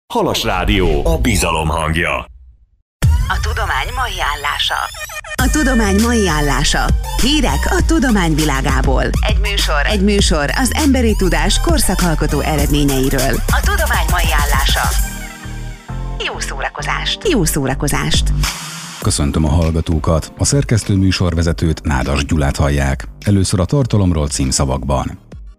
Halas Rádió, a bizalom hangja. A tudomány mai állása. A tudomány mai állása. Hírek a tudomány világából. Egy műsor az emberi tudás korszakalkotó eredményeiről. A tudomány mai állása. Jó szórakozást! Köszöntöm a hallgatókat, a szerkesztő műsorvezetőt, Nádas Gyulát hallják. Először a tartalomról címszavakban.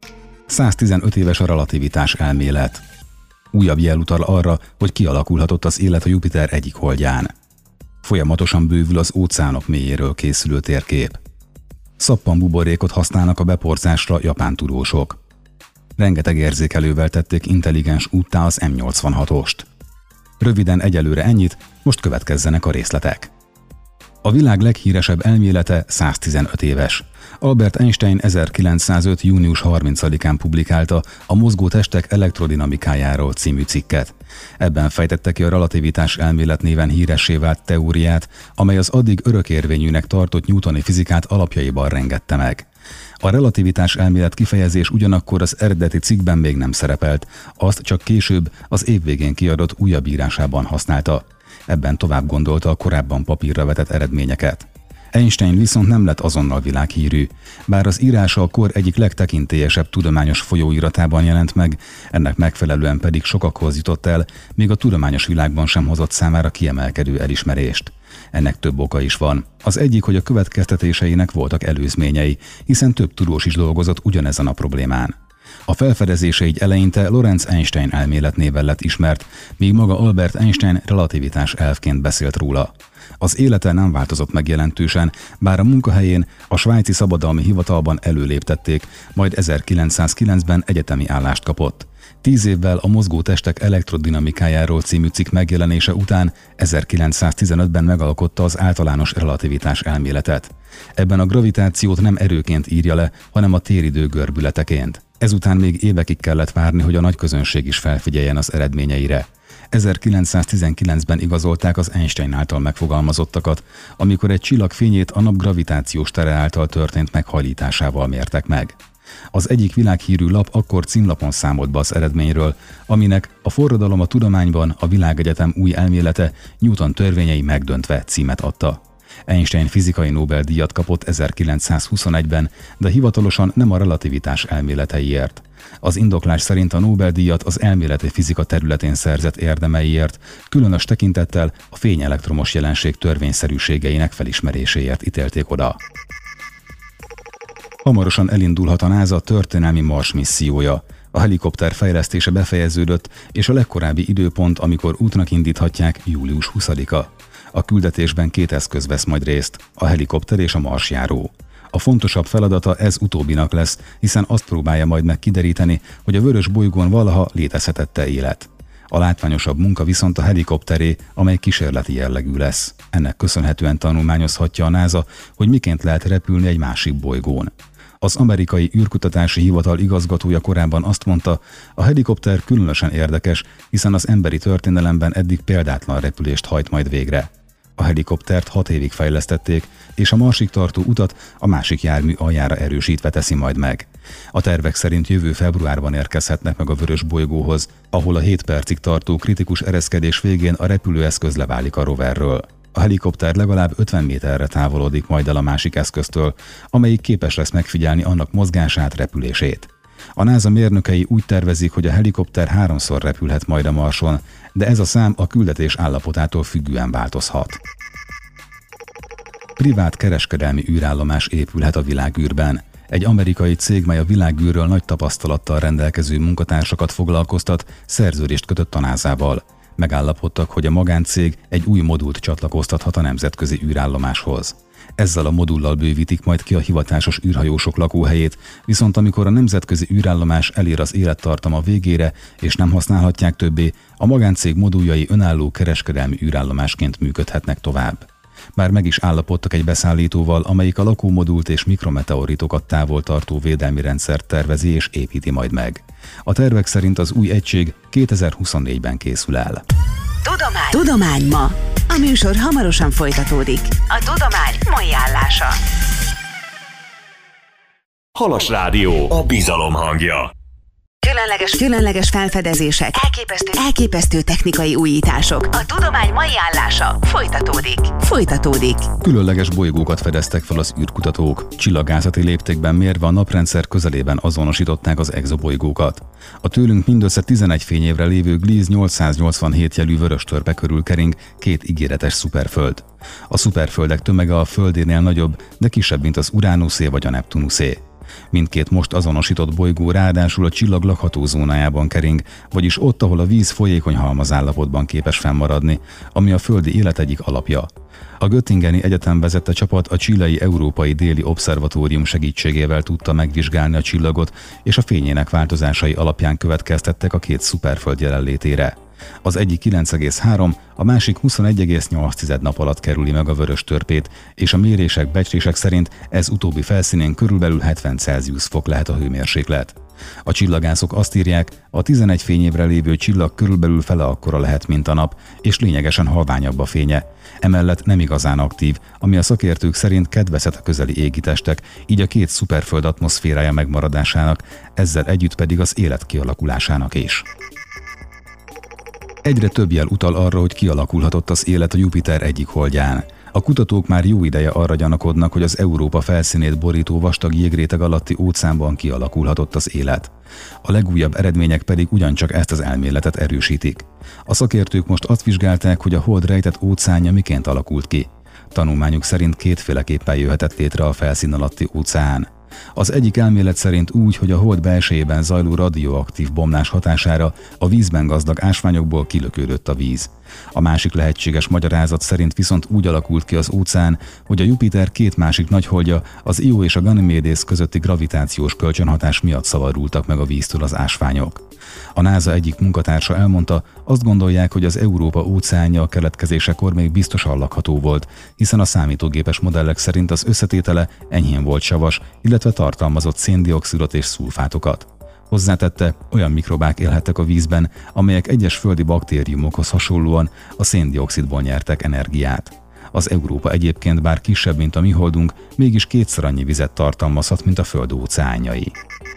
115 éves a relativitás elmélet. Újabb jel utal arra, hogy kialakulhatott az élet a Jupiter egyik holdján. Folyamatosan bővül az óceánok mélyéről készülő térkép. Szappanbuborékot használnak a beporzásra japán tudósok. Rengeteg érzékelővel tették intelligens úttá az M86-ost. Röviden egyelőre ennyit, most következzenek a részletek. A világ leghíresebb elmélete 115 éves. Albert Einstein 1905. június 30-án publikálta a Mozgó testek elektrodinamikájáról című cikket. Ebben fejtette ki a relativitás elmélet néven híressé vált teóriát, amely az addig örökérvényűnek tartott newtoni fizikát alapjaiban rengette meg. A relativitás elmélet kifejezés ugyanakkor az eredeti cikkben még nem szerepelt, azt csak később, az év végén kiadott újabb írásában használta. Ebben tovább gondolta a korábban papírra vetett eredményeket. Einstein viszont nem lett azonnal világhírű. Bár az írása a kor egyik legtekintélyesebb tudományos folyóiratában jelent meg, ennek megfelelően pedig sokakhoz jutott el, még a tudományos világban sem hozott számára kiemelkedő elismerést. Ennek több oka is van. Az egyik, hogy a következtetéseinek voltak előzményei, hiszen több tudós is dolgozott ugyanezen a problémán. A felfedezése így eleinte Lorentz Einstein elméletnével lett ismert, míg maga Albert Einstein relativitás elfként beszélt róla. Az élete nem változott meg jelentősen, bár a munkahelyén a svájci szabadalmi hivatalban előléptették, majd 1909-ben egyetemi állást kapott. 10 évvel a Mozgó testek elektrodinamikájáról című cikk megjelenése után 1915-ben megalkotta az általános relativitás elméletet. Ebben a gravitációt nem erőként írja le, hanem a téridő görbületeként. Ezután még évekig kellett várni, hogy a nagy közönség is felfigyeljen az eredményeire. 1919-ben igazolták az Einstein által megfogalmazottakat, amikor egy csillag fényét a nap gravitációs tere által történt meghajlításával mértek meg. Az egyik világhírű lap akkor címlapon számolt be az eredményről, aminek a forradalom a tudományban, a világegyetem új elmélete, Newton törvényei megdöntve címet adta. Einstein fizikai Nobel-díjat kapott 1921-ben, de hivatalosan nem a relativitás elméleteiért. Az indoklás szerint a Nobel-díjat az elméleti fizika területén szerzett érdemeiért, különös tekintettel a fényelektromos jelenség törvényszerűségeinek felismeréséért ítélték oda. Hamarosan elindulhat a NASA történelmi Mars missziója. A helikopter fejlesztése befejeződött, és a legkorábbi időpont, amikor útnak indíthatják, július 20-a. A küldetésben 2 eszköz vesz majd részt, a helikopter és a marsjáró. A fontosabb feladata ez utóbbinak lesz, hiszen azt próbálja majd meg kideríteni, hogy a vörös bolygón valaha létezhetett-e élet. A látványosabb munka viszont a helikopteré, amely kísérleti jellegű lesz. Ennek köszönhetően tanulmányozhatja a NASA, hogy miként lehet repülni egy másik bolygón. Az amerikai űrkutatási hivatal igazgatója korábban azt mondta, a helikopter különösen érdekes, hiszen az emberi történelemben eddig példátlan repülést hajt majd végre. A helikoptert 6 évig fejlesztették, és a Marsig tartó utat a másik jármű aljára erősítve teszi majd meg. A tervek szerint jövő februárban érkezhetnek meg a vörös bolygóhoz, ahol a 7 percig tartó kritikus ereszkedés végén a repülőeszköz leválik a roverről. A helikopter legalább 50 méterre távolodik majd el a másik eszköztől, amelyik képes lesz megfigyelni annak mozgását, repülését. A NASA mérnökei úgy tervezik, hogy a helikopter 3-szor repülhet majd a Marson, de ez a szám a küldetés állapotától függően változhat. Privát kereskedelmi űrállomás épülhet a világűrben. Egy amerikai cég, mely a világűrről nagy tapasztalattal rendelkező munkatársakat foglalkoztat, szerződést kötött a NASA-val. Megállapodtak, hogy a magáncég egy új modult csatlakoztathat a nemzetközi űrállomáshoz. Ezzel a modullal bővítik majd ki a hivatásos űrhajósok lakóhelyét, viszont amikor a nemzetközi űrállomás elér az élettartama végére és nem használhatják többé, a magáncég moduljai önálló kereskedelmi űrállomásként működhetnek tovább. Már meg is állapodtak egy beszállítóval, amelyik a lakómodult és mikrometeoritokat távol tartó védelmi rendszert tervezi és építi majd meg. A tervek szerint az új egység 2024-ben készül el. Tudomány ma. A műsor hamarosan folytatódik. A tudomány mai állása. Halas Rádió, a bizalom hangja. Különleges felfedezések, elképesztő technikai újítások. A tudomány mai állása folytatódik. Különleges bolygókat fedeztek fel az űrkutatók. Csillagászati léptékben mérve a naprendszer közelében azonosították az exobolygókat. A tőlünk mindössze 11 fényévre lévő Gliese 887 jelű vöröstörpe körül kering két ígéretes szuperföld. A szuperföldek tömege a Földénél nagyobb, de kisebb, mint az Uránuszé vagy a Neptunuszé. Mindkét most azonosított bolygó ráadásul a csillag lakható zónájában kering, vagyis ott, ahol a víz folyékony halmazállapotban képes fennmaradni, ami a földi élet egyik alapja. A Göttingeni Egyetem vezette csapat a chilei Európai Déli Obszervatórium segítségével tudta megvizsgálni a csillagot, és a fényének változásai alapján következtettek a két szuperföld jelenlétére. Az egyik 9,3, a másik 21,8 nap alatt kerüli meg a vöröstörpét, és a becslések szerint ez utóbbi felszínén körülbelül 70 Celsius fok lehet a hőmérséklet. A csillagászok azt írják, a 11 fényévre lévő csillag körülbelül fele akkora lehet, mint a nap, és lényegesen halványabb a fénye. Emellett nem igazán aktív, ami a szakértők szerint kedvezhet a közeli égitestek, így a két szuperföld atmoszférája megmaradásának, ezzel együtt pedig az élet kialakulásának is. Egyre több jel utal arra, hogy kialakulhatott az élet a Jupiter egyik holdján. A kutatók már jó ideje arra gyanakodnak, hogy az Európa felszínét borító vastag jégréteg alatti óceánban kialakulhatott az élet. A legújabb eredmények pedig ugyancsak ezt az elméletet erősítik. A szakértők most azt vizsgálták, hogy a hold rejtett óceánja miként alakult ki. Tanulmányuk szerint kétféleképpen jöhetett létre a felszín alatti óceán. Az egyik elmélet szerint úgy, hogy a hold belsejében zajló radioaktív bomlás hatására a vízben gazdag ásványokból kilökődött a víz. A másik lehetséges magyarázat szerint viszont úgy alakult ki az óceán, hogy a Jupiter két másik nagyholdja, az Io és a Ganymédész közötti gravitációs kölcsönhatás miatt szavarultak meg a víztől az ásványok. A NASA egyik munkatársa elmondta, azt gondolják, hogy az Európa óceánja a keletkezésekor még biztosan lakható volt, hiszen a számítógépes modellek szerint az összetétele enyhén volt savas, illetve tartalmazott széndioxidot és szulfátokat. Hozzátette, olyan mikrobák élhettek a vízben, amelyek egyes földi baktériumokhoz hasonlóan a széndioxidból nyertek energiát. Az Európa egyébként bár kisebb, mint a mi holdunk, mégis kétszer annyi vizet tartalmazhat, mint a Föld óceánjai.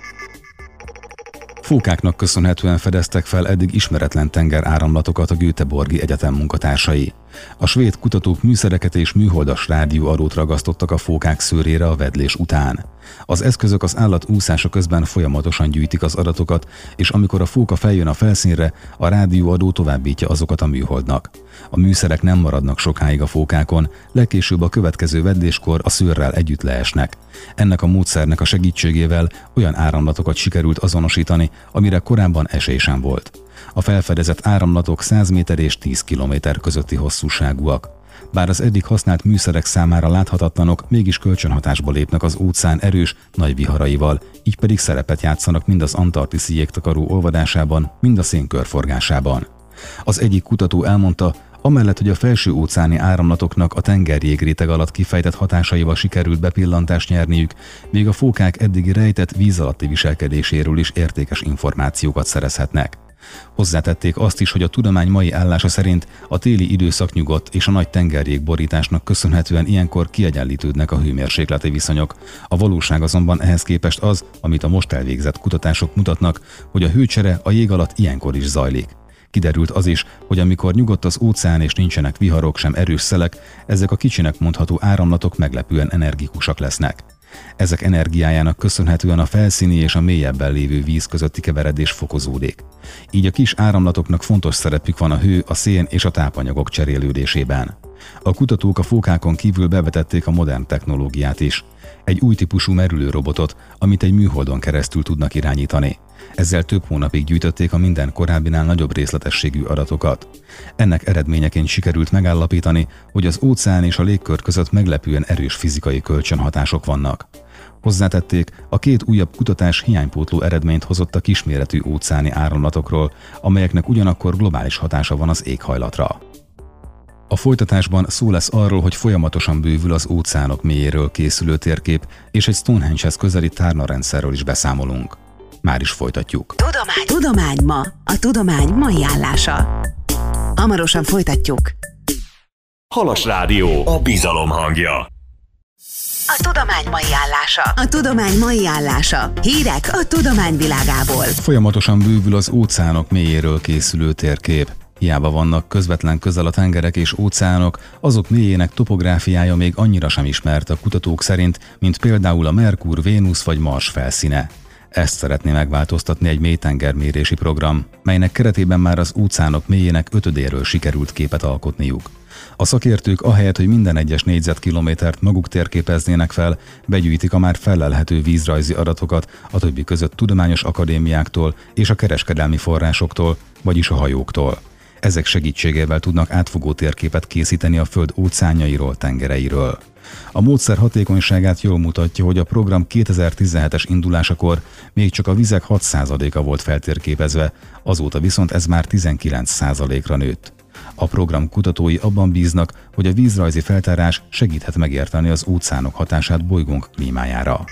Fókáknak köszönhetően fedeztek fel eddig ismeretlen tengeráramlatokat a Göteborgi Egyetem munkatársai. A svéd kutatók műszereket és műholdas rádióarót ragasztottak a fókák szőrére a vedlés után. Az eszközök az állat úszása közben folyamatosan gyűjtik az adatokat, és amikor a fóka feljön a felszínre, a rádióadó továbbítja azokat a műholdnak. A műszerek nem maradnak sokáig a fókákon, legkésőbb a következő vedléskor a szőrrel együtt leesnek. Ennek a módszernek a segítségével olyan áramlatokat sikerült azonosítani, amire korábban esély sem volt. A felfedezett áramlatok 100 méter és 10 kilométer közötti hosszúságúak. Bár az eddig használt műszerek számára láthatatlanok, mégis kölcsönhatásba lépnek az óceán erős, nagy viharaival, így pedig szerepet játszanak mind az antarktiszi jégtakaró olvadásában, mind a szén körforgásában. Az egyik kutató elmondta, amellett, hogy a felső óceáni áramlatoknak a tengerjégréteg alatt kifejtett hatásaival sikerült bepillantást nyerniük, még a fókák eddigi rejtett víz alatti viselkedéséről is értékes információkat szerezhetnek. Hozzátették azt is, hogy a tudomány mai állása szerint a téli időszak nyugodt, és a nagy tengerjégborításnak köszönhetően ilyenkor kiegyenlítődnek a hőmérsékleti viszonyok. A valóság azonban ehhez képest az, amit a most elvégzett kutatások mutatnak, hogy a hőcsere a jég alatt ilyenkor is zajlik. Kiderült az is, hogy amikor nyugodt az óceán és nincsenek viharok, sem erős szelek, ezek a kicsinek mondható áramlatok meglepően energikusak lesznek. Ezek energiájának köszönhetően a felszíni és a mélyebben lévő víz közötti keveredés fokozódik. Így a kis áramlatoknak fontos szerepük van a hő, a szén és a tápanyagok cserélődésében. A kutatók a fókákon kívül bevetették a modern technológiát is. Egy új típusú merülőrobotot, amit egy műholdon keresztül tudnak irányítani. Ezzel több hónapig gyűjtötték a minden korábbinál nagyobb részletességű adatokat. Ennek eredményeként sikerült megállapítani, hogy az óceán és a légkör között meglepően erős fizikai kölcsönhatások vannak. Hozzátették, a két újabb kutatás hiánypótló eredményt hozott a kisméretű óceáni áramlatokról, amelyeknek ugyanakkor globális hatása van az éghajlatra. A folytatásban szó lesz arról, hogy folyamatosan bővül az óceánok mélyéről készülő térkép, és egy Stonehenge-hez közeli tárnarendszerről is beszámolunk. Már is folytatjuk. Tudomány ma. A tudomány mai állása. Hamarosan folytatjuk. Halas Rádió, a bizalom hangja. A tudomány mai állása. A tudomány mai állása. Hírek a tudomány világából. Folyamatosan bővül az óceánok mélyéről készülő térkép. Hiába vannak közvetlen közel a tengerek és óceánok, azok mélyének topográfiája még annyira sem ismert a kutatók szerint, mint például a Merkur, Vénusz vagy Mars felszíne. Ezt szeretné megváltoztatni egy mélytengermérési program, melynek keretében már az óceánok mélyének ötödéről sikerült képet alkotniuk. A szakértők ahelyett, hogy minden egyes négyzetkilométert maguk térképeznének fel, begyűjtik a már fellelhető vízrajzi adatokat a többi között tudományos akadémiáktól és a kereskedelmi forrásoktól, vagyis a hajóktól. Ezek segítségével tudnak átfogó térképet készíteni a Föld óceánjairól, tengereiről. A módszer hatékonyságát jól mutatja, hogy a program 2017-es indulásakor még csak a vizek 6%-a volt feltérképezve, azóta viszont ez már 19%-ra nőtt. A program kutatói abban bíznak, hogy a vízrajzi feltárás segíthet megérteni az óceánok hatását bolygónk klímájára.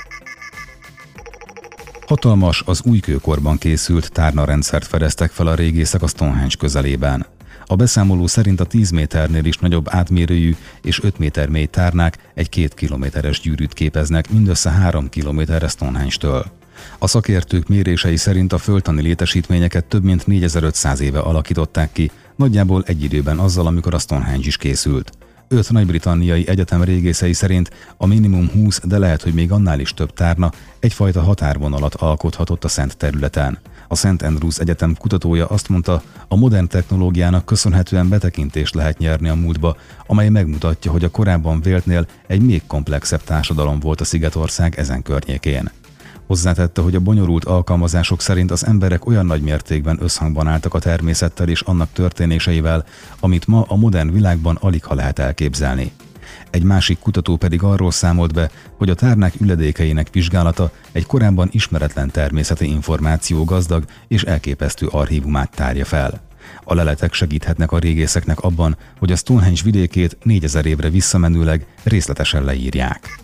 Hatalmas, az újkőkorban készült tárnarendszert fedeztek fel a régészek a Stonehenge közelében. A beszámoló szerint a 10 méternél is nagyobb átmérőjű és 5 méter mély tárnák egy 2 kilométeres gyűrűt képeznek mindössze 3 kilométerre Stonehenge-től. A szakértők mérései szerint a földtani létesítményeket több mint 4500 éve alakították ki, nagyjából egy időben azzal, amikor a Stonehenge is készült. 5 nagy-britanniai egyetem régészei szerint a minimum 20, de lehet, hogy még annál is több tárna egyfajta határvonalat alkothatott a szent területen. A St. Andrews Egyetem kutatója azt mondta, a modern technológiának köszönhetően betekintést lehet nyerni a múltba, amely megmutatja, hogy a korábban véltnél egy még komplexebb társadalom volt a Szigetország ezen környékén. Hozzátette, hogy a bonyolult alkalmazások szerint az emberek olyan nagy mértékben összhangban álltak a természettel és annak történéseivel, amit ma a modern világban aligha lehet elképzelni. Egy másik kutató pedig arról számolt be, hogy a tárnák üledékeinek vizsgálata egy korábban ismeretlen természeti információ gazdag és elképesztő archívumát tárja fel. A leletek segíthetnek a régészeknek abban, hogy a Stonehenge vidékét 4000 évre visszamenőleg részletesen leírják.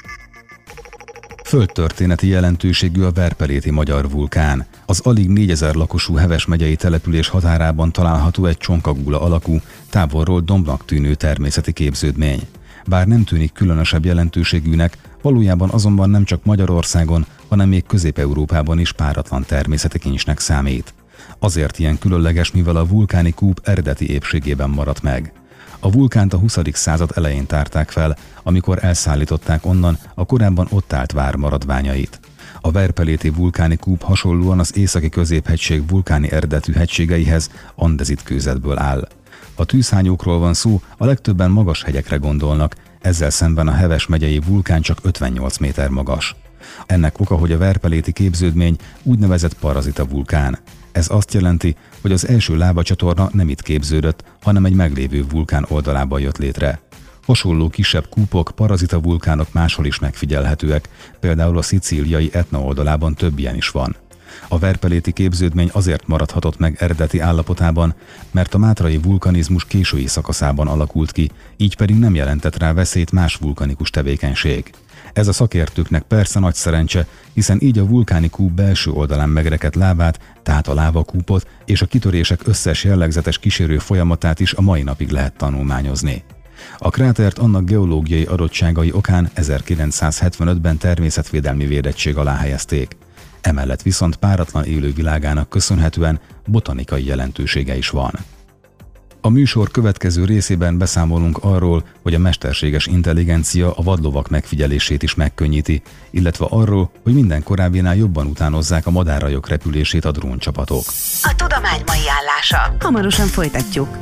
Földtörténeti jelentőségű a Verpeléti magyar vulkán. Az alig 4000 lakosú Heves megyei település határában található egy csonkagúla alakú, távolról dombnak tűnő természeti képződmény. Bár nem tűnik különösebb jelentőségűnek, valójában azonban nem csak Magyarországon, hanem még Közép-Európában is páratlan természeti kincsnek számít. Azért ilyen különleges, mivel a vulkáni kúp eredeti épségében maradt meg. A vulkánt a 20. század elején tárták fel, amikor elszállították onnan a korábban ott állt vár maradványait. A Verpeléti vulkáni kúp hasonlóan az északi középhegység vulkáni eredetű hegységeihez andezit kőzetből áll. A tűzhányókról van szó, a legtöbben magas hegyekre gondolnak, ezzel szemben a Heves megyei vulkán csak 58 méter magas. Ennek oka, hogy a Verpeléti képződmény úgynevezett parazita vulkán. Ez azt jelenti, hogy az első lávacsatorna nem itt képződött, hanem egy meglévő vulkán oldalában jött létre. Hasonló kisebb kúpok, parazita vulkánok máshol is megfigyelhetőek, például a szicíliai Etna oldalában több ilyen is van. A Verpeléti képződmény azért maradhatott meg eredeti állapotában, mert a mátrai vulkanizmus késői szakaszában alakult ki, így pedig nem jelentett rá veszélyt más vulkanikus tevékenység. Ez a szakértőknek persze nagy szerencse, hiszen így a vulkáni kúp belső oldalán megrekedt lávát, tehát a lávakúpot és a kitörések összes jellegzetes kísérő folyamatát is a mai napig lehet tanulmányozni. A krátert annak geológiai adottságai okán 1975-ben természetvédelmi védettség alá helyezték. Emellett viszont páratlan élővilágának köszönhetően botanikai jelentősége is van. A műsor következő részében beszámolunk arról, hogy a mesterséges intelligencia a vadlovak megfigyelését is megkönnyíti, illetve arról, hogy minden korábbinál jobban utánozzák a madárrajok repülését a dróncsapatok. A tudomány mai állása. Hamarosan folytatjuk.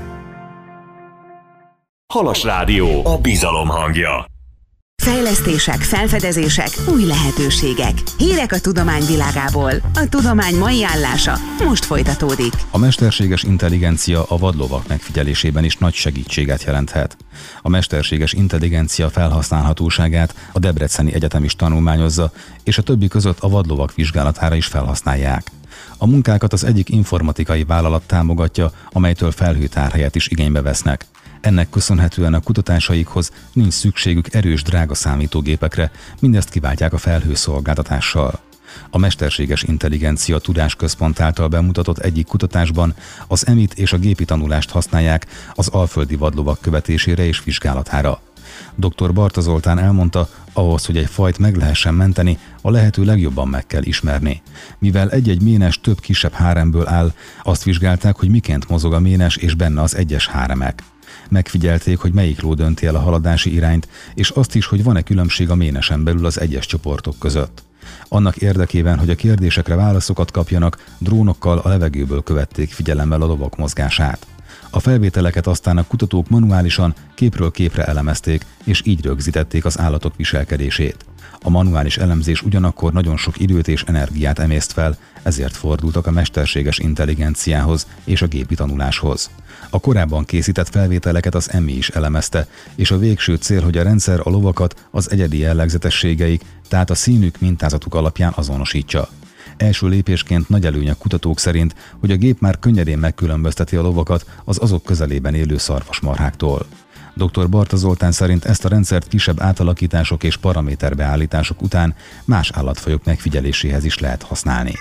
Halas Rádió, a bizalom hangja. Fejlesztések, felfedezések, új lehetőségek. Hírek a tudomány világából. A tudomány mai állása most folytatódik. A mesterséges intelligencia a vadlovak megfigyelésében is nagy segítséget jelenthet. A mesterséges intelligencia felhasználhatóságát a Debreceni Egyetem is tanulmányozza, és a többi között a vadlovak vizsgálatára is felhasználják. A munkákat az egyik informatikai vállalat támogatja, amelytől felhőtárhelyet is igénybe vesznek. Ennek köszönhetően a kutatásaikhoz nincs szükségük erős, drága számítógépekre, mindezt kiváltják a felhőszolgáltatással. A mesterséges intelligencia tudásközpont által bemutatott egyik kutatásban az EMIT és a gépi tanulást használják az alföldi vadlovak követésére és vizsgálatára. Dr. Barta Zoltán elmondta, a Ahhoz, hogy egy fajt meg lehessen menteni, a lehető legjobban meg kell ismerni. Mivel egy-egy ménes több kisebb háremből áll, azt vizsgálták, hogy miként mozog a ménes és benne az egyes háremek. Megfigyelték, hogy melyik ló dönti el a haladási irányt, és azt is, hogy van-e különbség a ménesen belül az egyes csoportok között. Annak érdekében, hogy a kérdésekre válaszokat kapjanak, drónokkal a levegőből követték figyelemmel a lovak mozgását. A felvételeket aztán a kutatók manuálisan képről képre elemezték, és így rögzítették az állatok viselkedését. A manuális elemzés ugyanakkor nagyon sok időt és energiát emészt fel, ezért fordultak a mesterséges intelligenciához és a gépi tanuláshoz. A korábban készített felvételeket az EMI is elemezte, és a végső cél, hogy a rendszer a lovakat az egyedi jellegzetességeik, tehát a színük, mintázatuk alapján azonosítsa. Első lépésként nagy előny a kutatók szerint, hogy a gép már könnyedén megkülönbözteti a lovakat az azok közelében élő szarvasmarháktól. Dr. Barta Zoltán szerint ezt a rendszert kisebb átalakítások és paraméterbeállítások után más állatfajok megfigyeléséhez is lehet használni.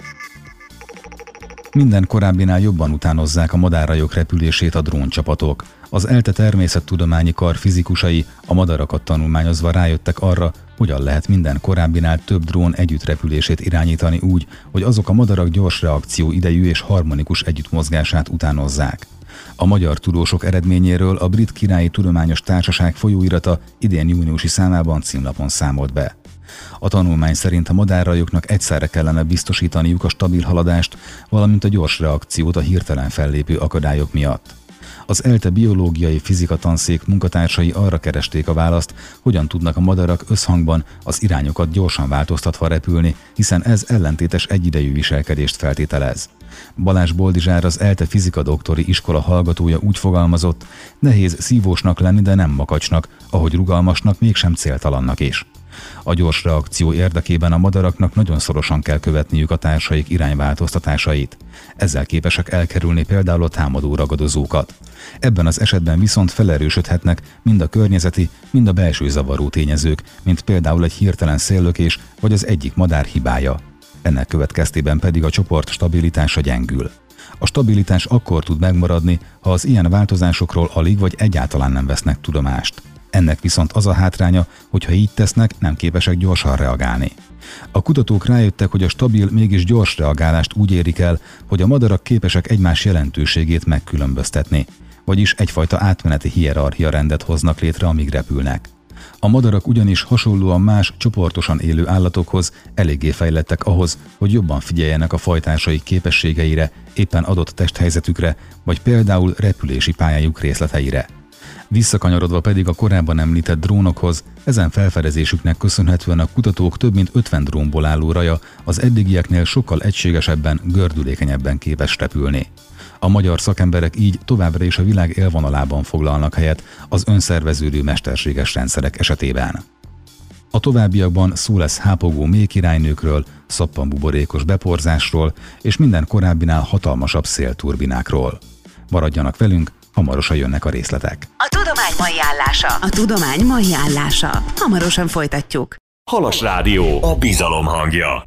Minden korábbinál jobban utánozzák a madárrajok repülését a dróncsapatok. Az ELTE természettudományi kar fizikusai a madarakat tanulmányozva rájöttek arra, hogyan lehet minden korábbinál több drón együttrepülését irányítani úgy, hogy azok a madarak gyors reakció idejű és harmonikus együttmozgását utánozzák. A magyar tudósok eredményéről a Brit Királyi Tudományos Társaság folyóirata idén júniusi számában címlapon számolt be. A tanulmány szerint a madárrajoknak egyszerre kellene biztosítaniuk a stabil haladást, valamint a gyors reakciót a hirtelen fellépő akadályok miatt. Az ELTE biológiai fizika tanszék munkatársai arra keresték a választ, hogyan tudnak a madarak összhangban az irányokat gyorsan változtatva repülni, hiszen ez ellentétes egyidejű viselkedést feltételez. Balázs Boldizsár, az ELTE fizika doktori iskola hallgatója úgy fogalmazott, nehéz szívósnak lenni, de nem makacsnak, ahogy rugalmasnak, mégsem céltalannak is. A gyors reakció érdekében a madaraknak nagyon szorosan kell követniük a társaik irányváltoztatásait. Ezzel képesek elkerülni például a támadó ragadozókat. Ebben az esetben viszont felerősödhetnek mind a környezeti, mind a belső zavaró tényezők, mint például egy hirtelen széllökés vagy az egyik madár hibája. Ennek következtében pedig a csoport stabilitása gyengül. A stabilitás akkor tud megmaradni, ha az ilyen változásokról alig vagy egyáltalán nem vesznek tudomást. Ennek viszont az a hátránya, hogy ha így tesznek, nem képesek gyorsan reagálni. A kutatók rájöttek, hogy a stabil, mégis gyors reagálást úgy érik el, hogy a madarak képesek egymás jelentőségét megkülönböztetni, vagyis egyfajta átmeneti hierarchia rendet hoznak létre, amíg repülnek. A madarak ugyanis hasonlóan más, csoportosan élő állatokhoz eléggé fejlettek ahhoz, hogy jobban figyeljenek a fajtársaik képességeire, éppen adott testhelyzetükre, vagy például repülési pályájuk részleteire. Visszakanyarodva pedig a korábban említett drónokhoz, ezen felfedezésüknek köszönhetően a kutatók több mint 50 drónból álló raja az eddigieknél sokkal egységesebben, gördülékenyebben képes repülni. A magyar szakemberek így továbbra is a világ élvonalában foglalnak helyet az önszerveződő mesterséges rendszerek esetében. A továbbiakban szó lesz hápogó méhkirálynőkről, szappanbuborékos beporzásról és minden korábbinál hatalmasabb szélturbinákról. Maradjanak velünk, hamarosan jönnek a részletek. A tudomány mai állása. A tudomány mai állása. Hamarosan folytatjuk. Halas Rádió, a bizalom hangja.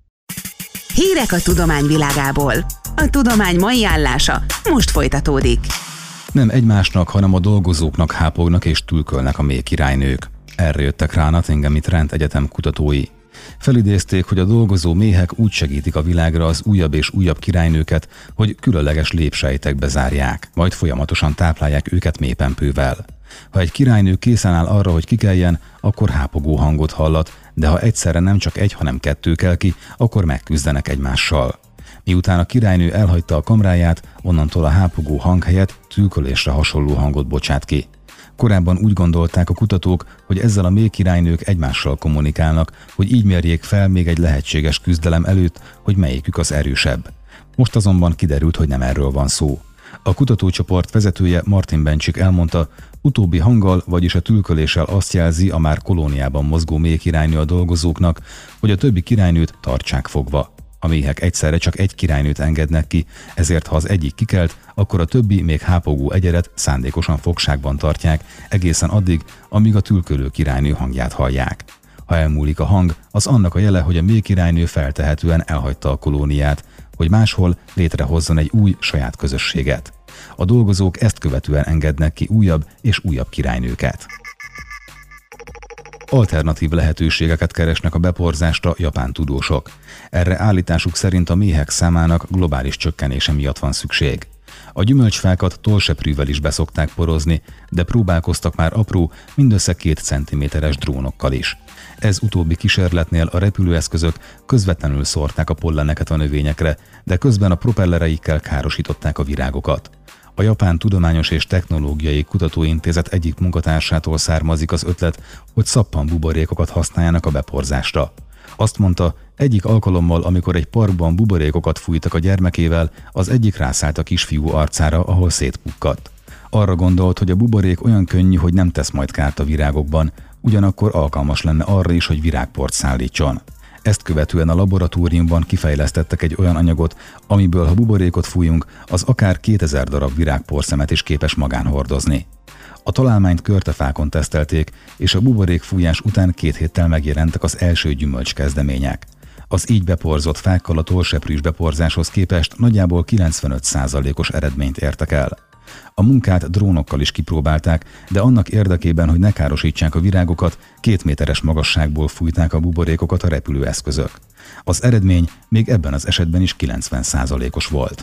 Hírek a tudomány világából. A tudomány mai állása most folytatódik. Nem egymásnak, hanem a dolgozóknak hápognak és tülkölnek a méhkirálynők. Erre jöttek rá a Nottinghami Trent Egyetem kutatói. Felidézték, hogy a dolgozó méhek úgy segítik a világra az újabb és újabb királynőket, hogy különleges lépsejtekbe zárják, majd folyamatosan táplálják őket méhpempővel. Ha egy királynő készen áll arra, hogy kikeljen, akkor hápogó hangot hallat, de ha egyszerre nem csak egy, hanem kettő kel ki, akkor megküzdenek egymással. Miután a királynő elhagyta a kamráját, onnantól a hápogó hang helyett tülkölésre hasonló hangot bocsát ki. Korábban úgy gondolták a kutatók, hogy ezzel a méhkirálynők egymással kommunikálnak, hogy így mérjék fel még egy lehetséges küzdelem előtt, hogy melyikük az erősebb. Most azonban kiderült, hogy nem erről van szó. A kutatócsoport vezetője Martin Bencsik elmondta, utóbbi hanggal, vagyis a tülköléssel azt jelzi a már kolóniában mozgó méhkirálynő a dolgozóknak, hogy a többi királynőt tartsák fogva. A méhek egyszerre csak egy királynőt engednek ki, ezért ha az egyik kikelt, akkor a többi még hápogó egyeret szándékosan fogságban tartják, egészen addig, amíg a tülkölő királynő hangját hallják. Ha elmúlik a hang, az annak a jele, hogy a méhkirálynő feltehetően elhagyta a kolóniát, hogy máshol létrehozzon egy új saját közösséget. A dolgozók ezt követően engednek ki újabb és újabb királynőket. Alternatív lehetőségeket keresnek a beporzásra japán tudósok. Erre állításuk szerint a méhek számának globális csökkenése miatt van szükség. A gyümölcsfákat tollseprűvel is beszokták porozni, de próbálkoztak már apró, mindössze 2 cm-es drónokkal is. Ez utóbbi kísérletnél a repülőeszközök közvetlenül szórták a polleneket a növényekre, de közben a propellereikkel károsították a virágokat. A Japán Tudományos és Technológiai Kutatóintézet egyik munkatársától származik az ötlet, hogy szappanbuborékokat használjanak a beporzásra. Azt mondta, egyik alkalommal, amikor egy parkban buborékokat fújtak a gyermekével, az egyik rászállt a kisfiú arcára, ahol szétpukkadt. Arra gondolt, hogy a buborék olyan könnyű, hogy nem tesz majd kárt a virágokban, ugyanakkor alkalmas lenne arra is, hogy virágport szállítson. Ezt követően a laboratóriumban kifejlesztettek egy olyan anyagot, amiből ha buborékot fújunk, az akár 2000 darab virágporszemet is képes magán hordozni. A találmányt körtefákon tesztelték, és a buborékfújás után 2 héttel megjelentek az első gyümölcskezdemények. Az így beporzott fákkal a tollseprűs beporzáshoz képest nagyjából 95%-os eredményt értek el. A munkát drónokkal is kipróbálták, de annak érdekében, hogy ne károsítsák a virágokat, 2 méteres magasságból fújták a buborékokat a repülőeszközök. Az eredmény még ebben az esetben is 90%-os volt.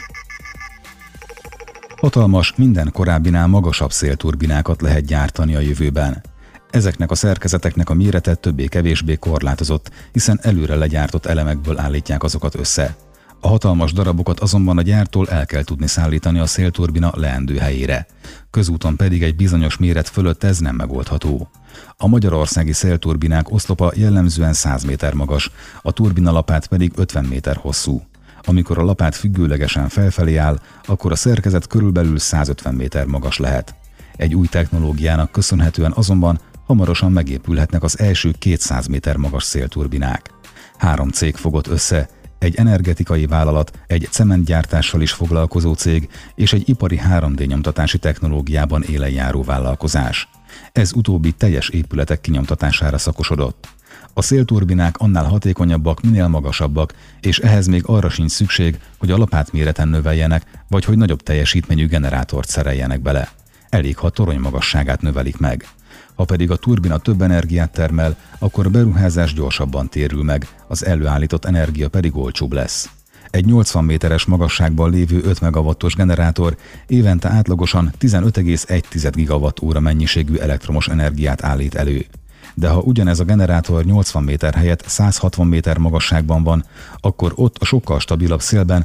Hatalmas, minden korábbinál magasabb szélturbinákat lehet gyártani a jövőben. Ezeknek a szerkezeteknek a mérete többé-kevésbé korlátozott, hiszen előre legyártott elemekből állítják azokat össze. A hatalmas darabokat azonban a gyártól el kell tudni szállítani a szélturbina leendő helyére. Közúton pedig egy bizonyos méret fölött ez nem megoldható. A magyarországi szélturbinák oszlopa jellemzően 100 méter magas, a turbinalapát pedig 50 méter hosszú. Amikor a lapát függőlegesen felfelé áll, akkor a szerkezet körülbelül 150 méter magas lehet. Egy új technológiának köszönhetően azonban hamarosan megépülhetnek az első 200 méter magas szélturbinák. 3 cég fogott össze, egy energetikai vállalat, egy cementgyártással is foglalkozó cég és egy ipari 3D nyomtatási technológiában élen járó vállalkozás. Ez utóbbi teljes épületek kinyomtatására szakosodott. A szélturbinák annál hatékonyabbak, minél magasabbak, és ehhez még arra sincs szükség, hogy a lapátméreten növeljenek, vagy hogy nagyobb teljesítményű generátort szereljenek bele. Elég, ha torony magasságát növelik meg. Ha pedig a turbina több energiát termel, akkor a beruházás gyorsabban térül meg, az előállított energia pedig olcsóbb lesz. Egy 80 méteres magasságban lévő 5 megawattos generátor évente átlagosan 15,1 gigawatt-óra mennyiségű elektromos energiát állít elő. De ha ugyanez a generátor 80 méter helyett 160 méter magasságban van, akkor ott a sokkal stabilabb szélben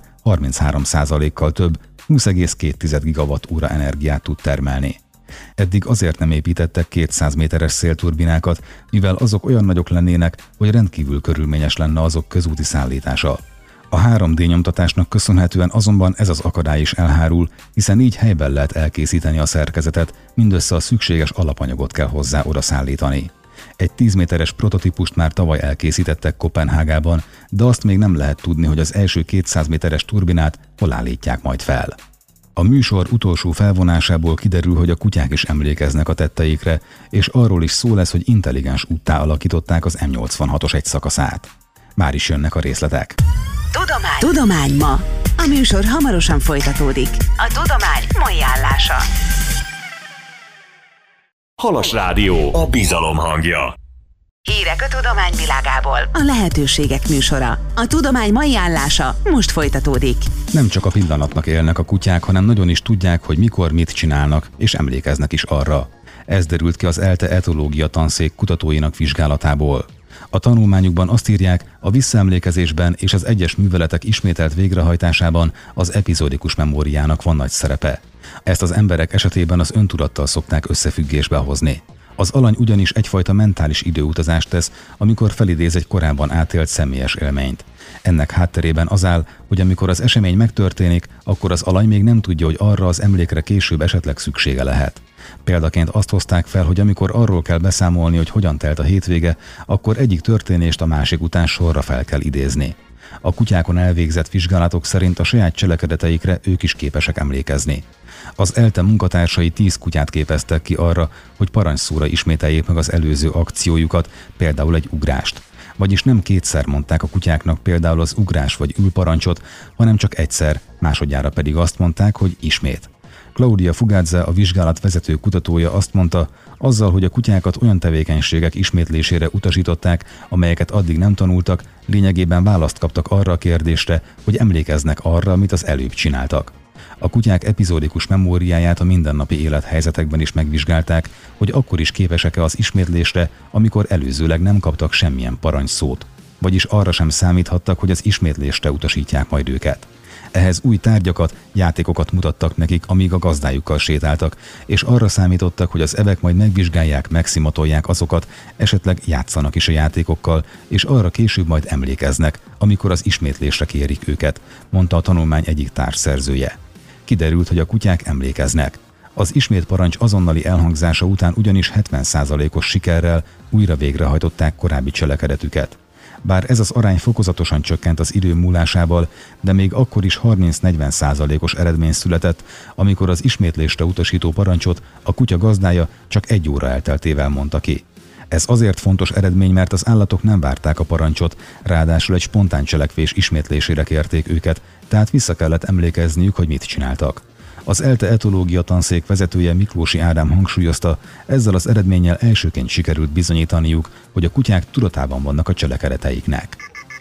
33%-kal több, 20,2 gigawatt-óra energiát tud termelni. Eddig azért nem építettek 200 méteres szélturbinákat, mivel azok olyan nagyok lennének, hogy rendkívül körülményes lenne azok közúti szállítása. A 3D nyomtatásnak köszönhetően azonban ez az akadály is elhárul, hiszen így helyben lehet elkészíteni a szerkezetet, mindössze a szükséges alapanyagot kell hozzá oda szállítani. Egy 10 méteres prototípust már tavaly elkészítettek Koppenhágában, de azt még nem lehet tudni, hogy az első 200 méteres turbinát hol állítják majd fel. A műsor utolsó felvonásából kiderül, hogy a kutyák is emlékeznek a tetteikre, és arról is szó lesz, hogy intelligens úttá alakították az M86-os egy szakaszát. Már is jönnek a részletek. Tudomány ma. A műsor hamarosan folytatódik. A tudomány mai állása. Halas Rádió, a bizalom hangja. Hírek a tudomány világából. A lehetőségek műsora. A tudomány mai állása most folytatódik. Nem csak a pillanatnak élnek a kutyák, hanem nagyon is tudják, hogy mikor mit csinálnak, és emlékeznek is arra. Ez derült ki az ELTE etológia tanszék kutatóinak vizsgálatából. A tanulmányukban azt írják, a visszaemlékezésben és az egyes műveletek ismételt végrehajtásában az epizódikus memóriának van nagy szerepe. Ezt az emberek esetében az öntudattal szokták összefüggésbe hozni. Az alany ugyanis egyfajta mentális időutazást tesz, amikor felidéz egy korábban átélt személyes élményt. Ennek hátterében az áll, hogy amikor az esemény megtörténik, akkor az alany még nem tudja, hogy arra az emlékre később esetleg szüksége lehet. Példaként azt hozták fel, hogy amikor arról kell beszámolni, hogy hogyan telt a hétvége, akkor egyik történést a másik után sorra fel kell idézni. A kutyákon elvégzett vizsgálatok szerint a saját cselekedeteikre ők is képesek emlékezni. Az ELTE munkatársai 10 kutyát képeztek ki arra, hogy parancsszóra ismételjék meg az előző akciójukat, például egy ugrást. Vagyis nem kétszer mondták a kutyáknak például az ugrás vagy ülparancsot, hanem csak egyszer, másodjára pedig azt mondták, hogy ismét. Claudia Fugazza, a vizsgálat vezető kutatója azt mondta, azzal, hogy a kutyákat olyan tevékenységek ismétlésére utasították, amelyeket addig nem tanultak, lényegében választ kaptak arra a kérdésre, hogy emlékeznek arra, amit az előbb csináltak. A kutyák epizódikus memóriáját a mindennapi élethelyzetekben is megvizsgálták, hogy akkor is képesek-e az ismétlésre, amikor előzőleg nem kaptak semmilyen parancsszót. Vagyis arra sem számíthattak, hogy az ismétlésre utasítják majd őket. Ehhez új tárgyakat, játékokat mutattak nekik, amíg a gazdájukkal sétáltak, és arra számítottak, hogy az evek majd megvizsgálják, megszimatolják azokat, esetleg játszanak is a játékokkal, és arra később majd emlékeznek, amikor az ismétlésre kérik őket, mondta a tanulmány egyik társszerzője. Kiderült, hogy a kutyák emlékeznek. Az ismét parancs azonnali elhangzása után ugyanis 70%-os sikerrel újra végrehajtották korábbi cselekedetüket. Bár ez az arány fokozatosan csökkent az idő múlásával, de még akkor is 30-40%-os eredmény született, amikor az ismétlésre utasító parancsot a kutya gazdája csak 1 óra elteltével mondta ki. Ez azért fontos eredmény, mert az állatok nem várták a parancsot, ráadásul egy spontán cselekvés ismétlésére kérték őket, tehát vissza kellett emlékezniük, hogy mit csináltak. Az ELTE etológia tanszék vezetője Miklósi Ádám hangsúlyozta, ezzel az eredménnyel elsőként sikerült bizonyítaniuk, hogy a kutyák tudatában vannak a cselekedeteiknek.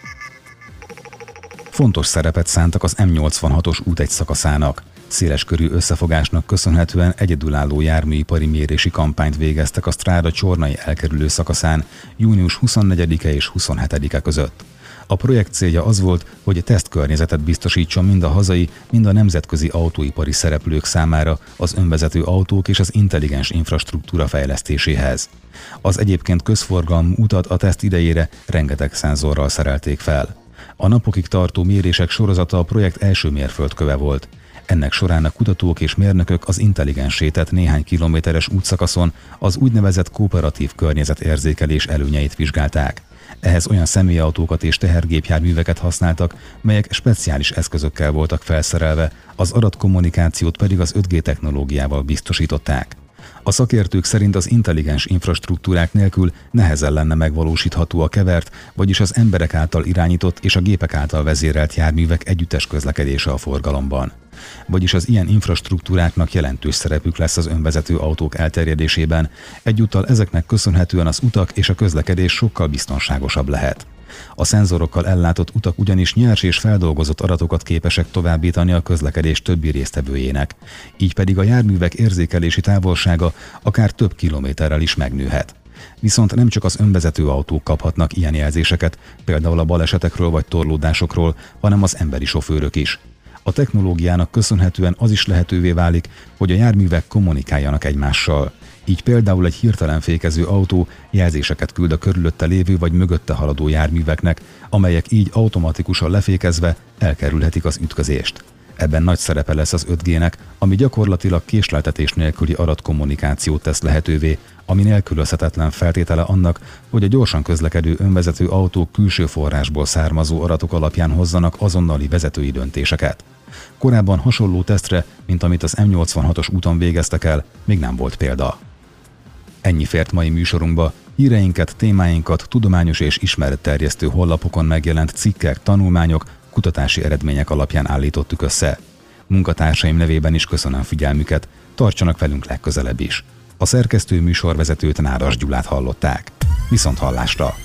Fontos szerepet szántak az M86-os út egy szakaszának. Széleskörű összefogásnak köszönhetően egyedülálló járműipari mérési kampányt végeztek a Stráda Csornai elkerülő szakaszán június 24-e és 27-e között. A projekt célja az volt, hogy tesztkörnyezetet biztosítson mind a hazai, mind a nemzetközi autóipari szereplők számára az önvezető autók és az intelligens infrastruktúra fejlesztéséhez. Az egyébként közforgalmú utat a teszt idejére rengeteg szenzorral szerelték fel. A napokig tartó mérések sorozata a projekt első mérföldköve volt. Ennek során a kutatók és mérnökök az intelligenssé tett néhány kilométeres útszakaszon az úgynevezett kooperatív környezetérzékelés előnyeit vizsgálták. Ehhez olyan személyautókat és tehergépjárműveket használtak, melyek speciális eszközökkel voltak felszerelve, az adatkommunikációt pedig az 5G technológiával biztosították. A szakértők szerint az intelligens infrastruktúrák nélkül nehezen lenne megvalósítható a kevert, vagyis az emberek által irányított és a gépek által vezérelt járművek együttes közlekedése a forgalomban. Vagyis az ilyen infrastruktúráknak jelentős szerepük lesz az önvezető autók elterjedésében, egyúttal ezeknek köszönhetően az utak és a közlekedés sokkal biztonságosabb lehet. A szenzorokkal ellátott utak ugyanis nyers és feldolgozott adatokat képesek továbbítani a közlekedés többi résztvevőjének, így pedig a járművek érzékelési távolsága akár több kilométerrel is megnőhet. Viszont nem csak az önvezető autók kaphatnak ilyen jelzéseket, például a balesetekről vagy torlódásokról, hanem az emberi sofőrök is. A technológiának köszönhetően az is lehetővé válik, hogy a járművek kommunikáljanak egymással. Így például egy hirtelen fékező autó jelzéseket küld a körülötte lévő vagy mögötte haladó járműveknek, amelyek így automatikusan lefékezve elkerülhetik az ütközést. Ebben nagy szerepe lesz az 5G-nek, ami gyakorlatilag késleltetés nélküli adatkommunikációt tesz lehetővé, ami nélkülözhetetlen feltétele annak, hogy a gyorsan közlekedő önvezető autók külső forrásból származó adatok alapján hozzanak azonnali vezetői döntéseket. Korábban hasonló tesztre, mint amit az M86-os úton végeztek el, még nem volt példa. Ennyi fért mai műsorunkba. Híreinket, témáinkat tudományos és ismeretterjesztő honlapokon megjelent cikkek, tanulmányok, kutatási eredmények alapján állítottuk össze. Munkatársaim nevében is köszönöm figyelmüket, tartsanak velünk legközelebb is. A szerkesztő műsorvezetőt, Nádas Gyulát hallották. Viszonthallásra!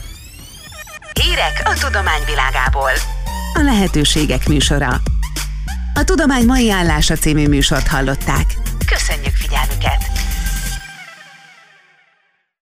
Hírek a tudomány világából. A lehetőségek műsora. A Tudomány mai állása című műsort hallották. Köszönjük figyelmüket!